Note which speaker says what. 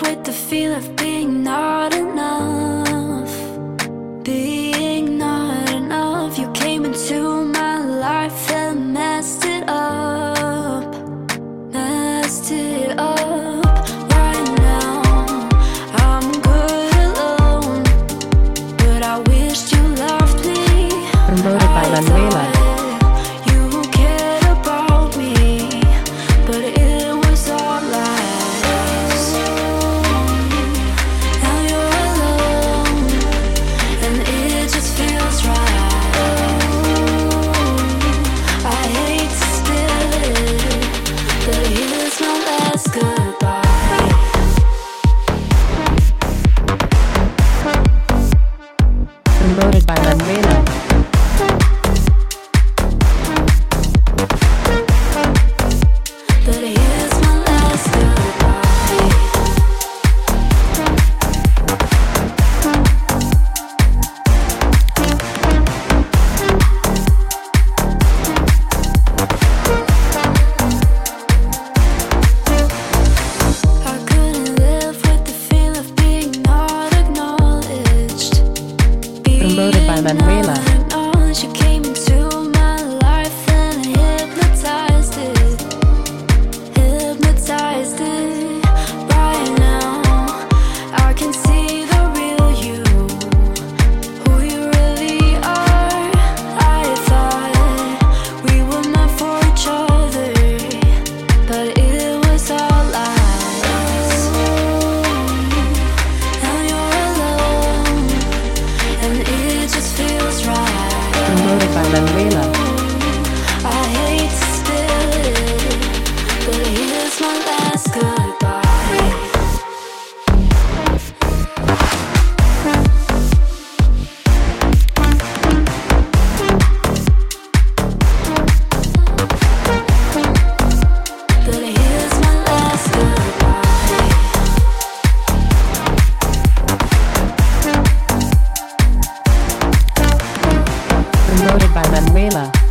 Speaker 1: with the feel of being not enough. Being not enough. You came into my life and messed it up. Messed it up. Right now I'm good alone, but I wished you loved me.
Speaker 2: Promoted by Manuela. Promoted by Manuela.
Speaker 1: But here's my last goodbye. I couldn't live with the feel of being not acknowledged.
Speaker 2: Promoted by Manuela.
Speaker 1: You came into my life and hypnotized it. Hypnotized it. Right now I can see the real you, who you really are. I thought we were meant for each other, but it was all lies. Now you're alone and it just feels right.
Speaker 2: Promoted by Manuela.
Speaker 1: I hate to spill it, but here's my last goodbye. But here's my last goodbye.
Speaker 2: Promoted by Manuela.